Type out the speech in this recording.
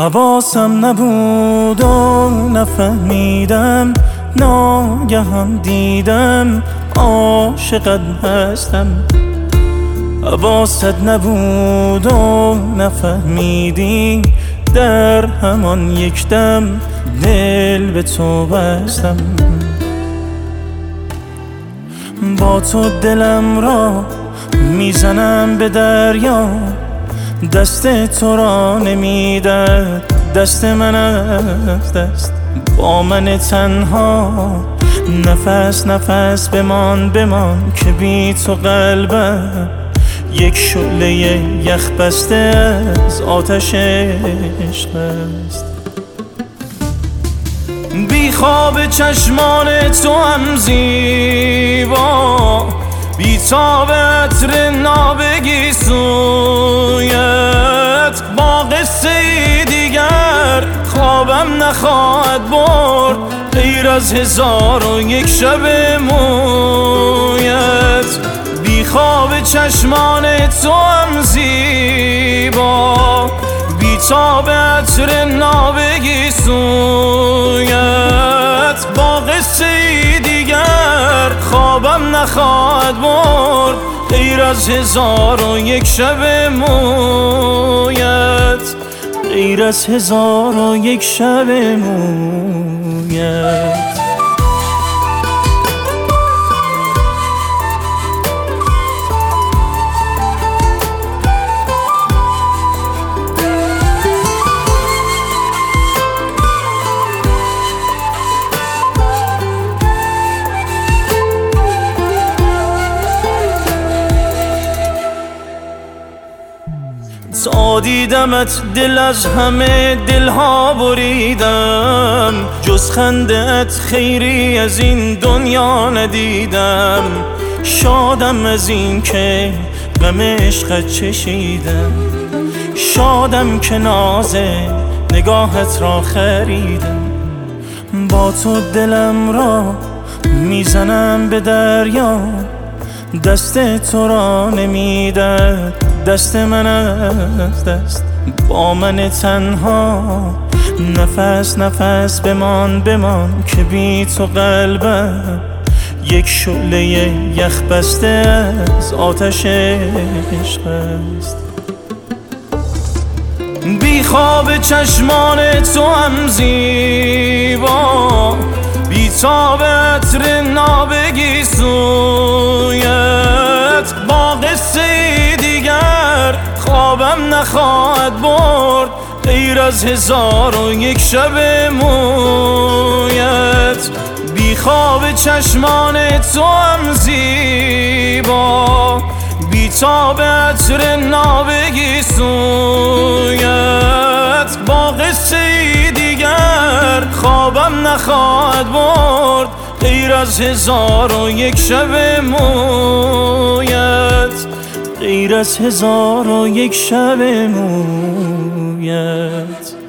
حواسم نبود و نفهمیدم، ناگهان دیدم عاشقت هستم. حواست نبود و نفهمیدی، در همان یک دم دل به تو بستم. با تو دلم را میزنم به دریا، دست تو را نمیدهد دست من از دست. با من تنها نفس نفس بمان که بی تو قلبم یک شعله یخ بسته از آتش عشق است. بی خواب چشمان تو هم زیبا، بی تاب عطر نابگی سویت. با قصه دیگر خوابم نخواهد برد، غیر از 1001 شب مویت. بی خواب چشمان تو هم زیبا، بی تاب عطر نابگی سویت. با قصه دیگر خوابم نخواهد برد، غیر از 1001 شب مویت. غیر از 1001 شب مویت. تا دیدمت دل از همه دلها بریدم، جز خنده‌ات خیری از این دنیا ندیدم. شادم از این که غم عشقت چشیدم، شادم که ناز نگاهت را خریدم. با تو دلم را میزنم به دریا، دست تو را نمیدهد دست من از دست. با من تنها نفس نفس بمان که بی تو قلبم یک شعله یخ بسته از آتش عشق است. بی خواب چشمان تو هم زیبا، بی تاب عطر نابگی سویت. با قصه دیگر خوابم نخواهد برد، غیر از 1001 شب مویت. بی خواب چشمان تو هم زیبا، بی تاب عطر نابگی سویت. با قصه دیگر خوابم نخواهد برد، غیر از 1001 شب مویت. غیر از 1001 شب مویت.